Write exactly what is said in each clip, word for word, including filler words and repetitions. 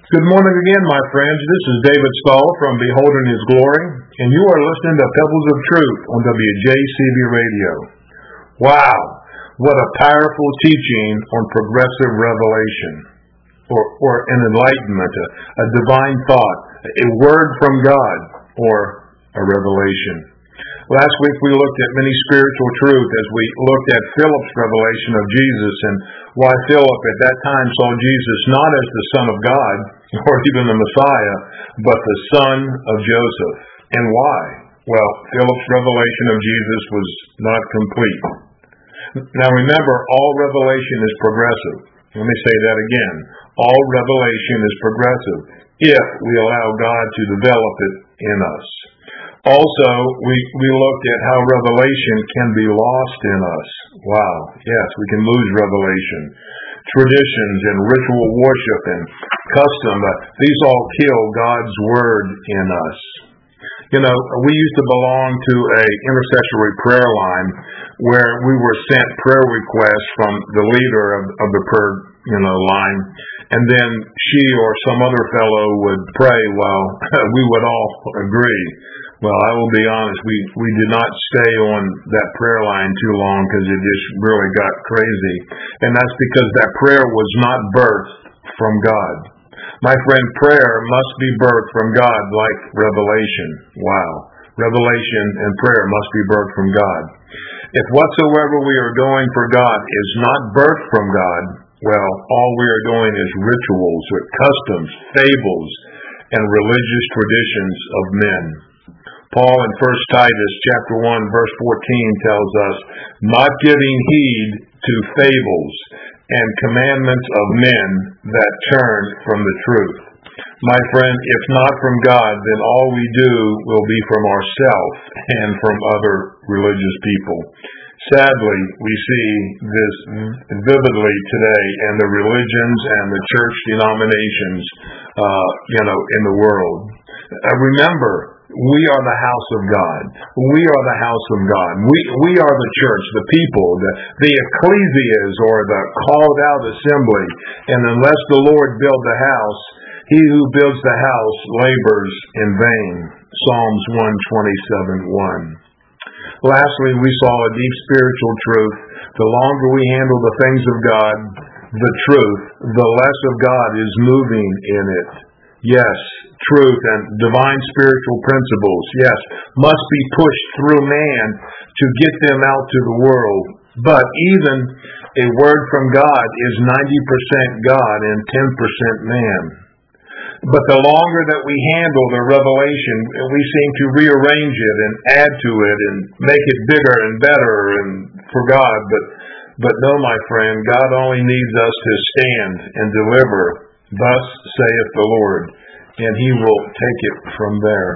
Good morning again, my friends. This is David Stahl from Beholding His Glory, and you are listening to Pebbles of Truth on W J C B Radio. Wow, what a powerful teaching on progressive revelation, or, or an enlightenment, a, a divine thought, a word from God, or a revelation. Last week we looked at many spiritual truths as we looked at Philip's revelation of Jesus and why Philip at that time saw Jesus not as the Son of God or even the Messiah, but the son of Joseph. And why? Well, Philip's revelation of Jesus was not complete. Now remember, all revelation is progressive. Let me say that again. All revelation is progressive if we allow God to develop it in us. Also, we, we looked at how revelation can be lost in us. Wow, yes, we can lose revelation. Traditions and ritual worship and custom, uh, these all kill God's word in us. You know, we used to belong to a intercessory prayer line where we were sent prayer requests from the leader of, of the prayer, you know, line, and then she or some other fellow would pray while we would all agree. Well, I will be honest, we, we did not stay on that prayer line too long because it just really got crazy. And that's because that prayer was not birthed from God. My friend, prayer must be birthed from God like revelation. Wow. Revelation and prayer must be birthed from God. If whatsoever we are doing for God is not birthed from God, well, all we are doing is rituals or customs, fables, and religious traditions of men. Paul in First Titus chapter one verse fourteen tells us, not giving heed to fables and commandments of men that turn from the truth. My friend, if not from God, then all we do will be from ourselves and from other religious people. Sadly, we see this vividly today in the religions and the church denominations, uh, you know, in the world. Uh, remember, we are the house of God. We are the house of God. We we are the church, the people, the, the ecclesias, or the called out assembly. And unless the Lord build the house, he who builds the house labors in vain. Psalms one twenty-seven one. Lastly, we saw a deep spiritual truth. The longer we handle the things of God, the truth, the less of God is moving in it. Yes, truth and divine spiritual principles, yes, must be pushed through man to get them out to the world. But even a word from God is ninety percent God and ten percent man. But the longer that we handle the revelation, we seem to rearrange it and add to it and make it bigger and better and for God. But, but no, my friend, God only needs us to stand and deliver. Thus saith the Lord, and he will take it from there.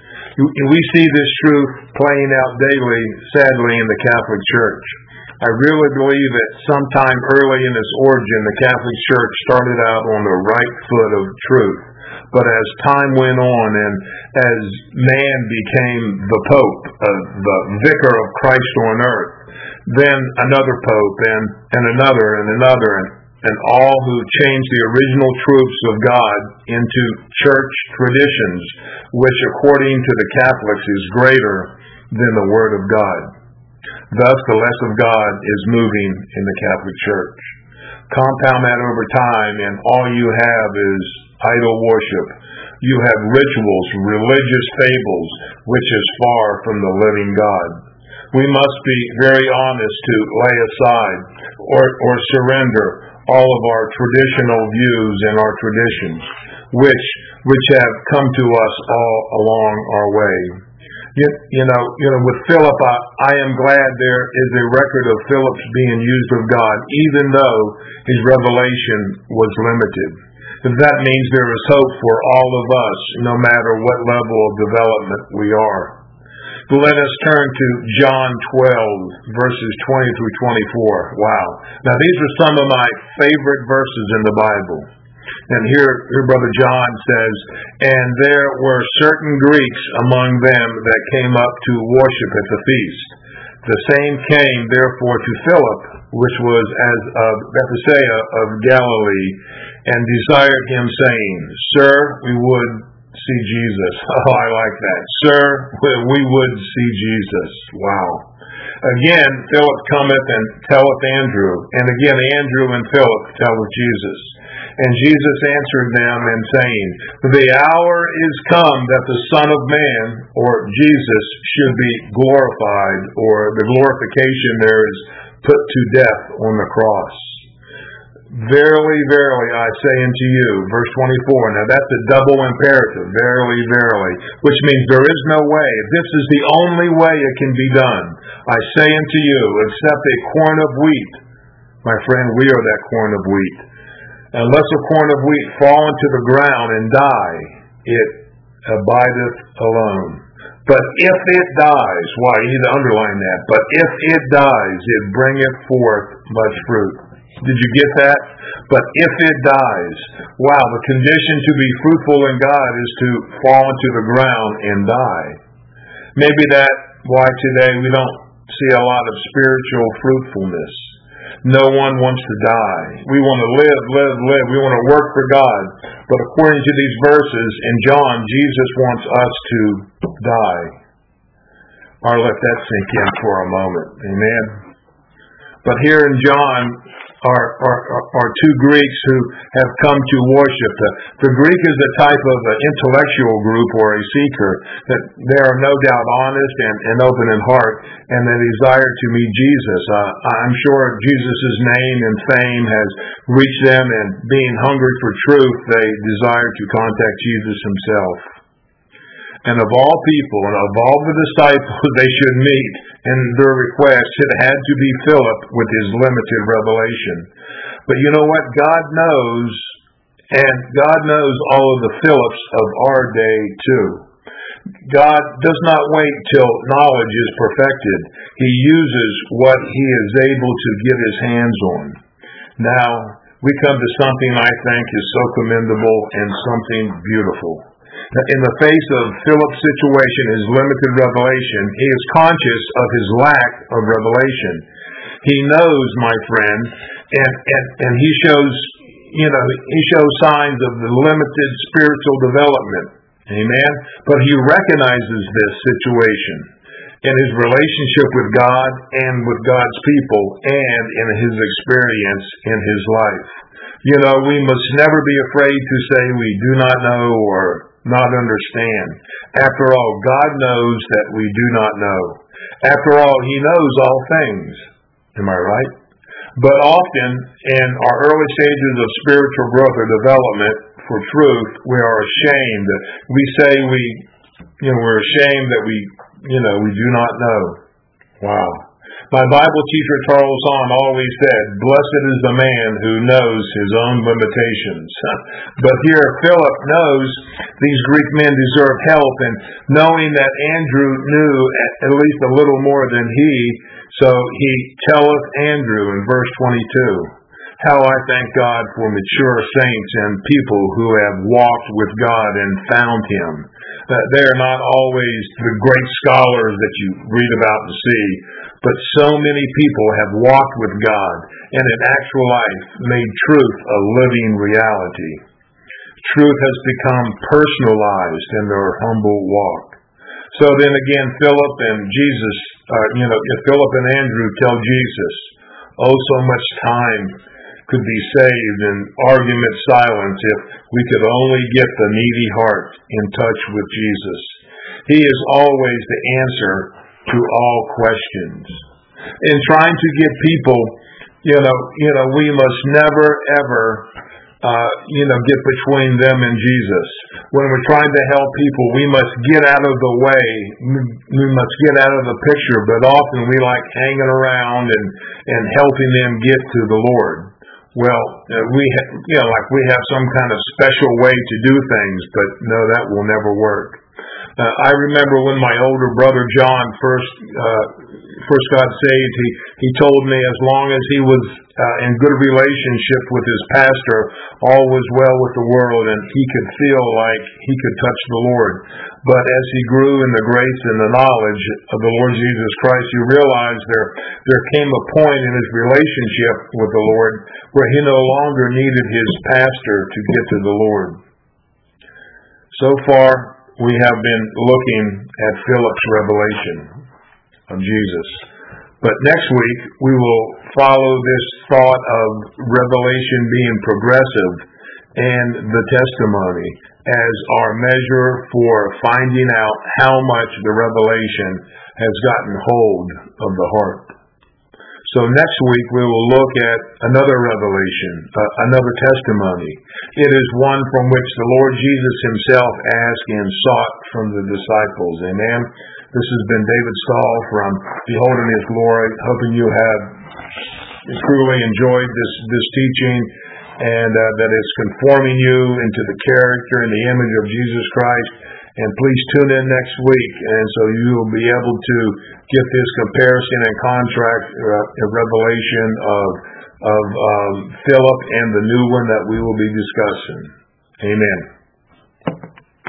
We see this truth playing out daily, sadly, in the Catholic Church. I really believe that sometime early in its origin, the Catholic Church started out on the right foot of truth. But as time went on and as man became the Pope, uh, the vicar of Christ on earth, then another Pope and, and another and another and and all who changed the original truths of God into church traditions, which according to the Catholics is greater than the Word of God. Thus, the less of God is moving in the Catholic Church. Compound that over time, and all you have is idol worship. You have rituals, religious fables, which is far from the living God. We must be very honest to lay aside or, or surrender all of our traditional views and our traditions, which which have come to us all along our way. You, you know, you know, with Philip, I, I am glad there is a record of Philip's being used of God, even though his revelation was limited. That means there is hope for all of us, no matter what level of development we are. Let us turn to John twelve, verses twenty through twenty-four. Wow. Now, these are some of my favorite verses in the Bible. And here, here Brother John says, and there were certain Greeks among them that came up to worship at the feast. The same came, therefore, to Philip, which was as of Bethsaida of Galilee, and desired him, saying, Sir, we would see Jesus. Oh, I like that. Sir, we would see Jesus. Wow. Again, Philip cometh and telleth Andrew, and again Andrew and Philip telleth Jesus. And Jesus answered them, and saying, The hour is come that the Son of Man, or Jesus, should be glorified, or the glorification there is put to death on the cross. Verily, verily, I say unto you, verse twenty-four, now that's a double imperative, verily, verily, which means there is no way. This is the only way it can be done. I say unto you, except a corn of wheat, my friend, we are that corn of wheat, unless a corn of wheat fall into the ground and die, it abideth alone. But if it dies, why, you need to underline that, but if it dies, it bringeth forth much fruit. Did you get that? But if it dies, wow, the condition to be fruitful in God is to fall into the ground and die. Maybe that's why today we don't see a lot of spiritual fruitfulness. No one wants to die. We want to live, live, live. We want to work for God. But according to these verses in John, Jesus wants us to die. Or let that sink in for a moment. Amen. But here in John are, are, are two Greeks who have come to worship. The, the Greek is a type of an intellectual group or a seeker that they are no doubt honest and, and open in heart, and they desire to meet Jesus. Uh, I'm sure Jesus' name and fame has reached them, and being hungry for truth, they desire to contact Jesus himself. And of all people, and of all the disciples they should meet in their request, it had to be Philip with his limited revelation. But you know what? God knows, and God knows all of the Philips of our day too. God does not wait till knowledge is perfected. He uses what he is able to get his hands on. Now, we come to something I think is so commendable and something beautiful. In the face of Philip's situation, his limited revelation, he is conscious of his lack of revelation. He knows, my friend, and, and, and he shows, you know, he shows signs of the limited spiritual development. Amen? But he recognizes this situation in his relationship with God and with God's people and in his experience in his life. You know, we must never be afraid to say we do not know or not understand. After all, God knows that we do not know. After all, he knows all things. Am I right? But often, in our early stages of spiritual growth or development for truth, we are ashamed. We say we, you know, we're ashamed that we, you know, we do not know. Wow. My Bible teacher, Charles Hahn, always said, blessed is the man who knows his own limitations. But here Philip knows these Greek men deserve help, and knowing that Andrew knew at least a little more than he, so he telleth Andrew in verse twenty-two. How I thank God for mature saints and people who have walked with God and found him. They are not always the great scholars that you read about and see, but so many people have walked with God and in actual life made truth a living reality. Truth has become personalized in their humble walk. So then again, Philip and Jesus, uh, you know, Philip and Andrew tell Jesus, oh, so much time could be saved in argument silence if we could only get the needy heart in touch with Jesus. He is always the answer to all questions. In trying to get people, you know, you know, we must never ever, uh, you know, get between them and Jesus. When we're trying to help people, we must get out of the way. We must get out of the picture. But often we like hanging around and and helping them get to the Lord. Well, uh, we ha- you know, like we have some kind of special way to do things, but no, that will never work. Uh, I remember when my older brother John first uh, first got saved, he, he told me as long as he was uh, in good relationship with his pastor, all was well with the world, and he could feel like he could touch the Lord. But as he grew in the grace and the knowledge of the Lord Jesus Christ, he realized there, there came a point in his relationship with the Lord where he no longer needed his pastor to get to the Lord. So far, we have been looking at Philip's revelation of Jesus. But next week, we will follow this thought of revelation being progressive and the testimony as our measure for finding out how much the revelation has gotten hold of the heart. So next week, we will look at another revelation, uh, another testimony. It is one from which the Lord Jesus himself asked and sought from the disciples. Amen. This has been David Stahl from Beholding His Glory, hoping you have truly enjoyed this, this teaching and uh, that it's conforming you into the character and the image of Jesus Christ. And please tune in next week, and so you will be able to get this comparison and contrast uh, revelation of, of um, Philip and the new one that we will be discussing. Amen.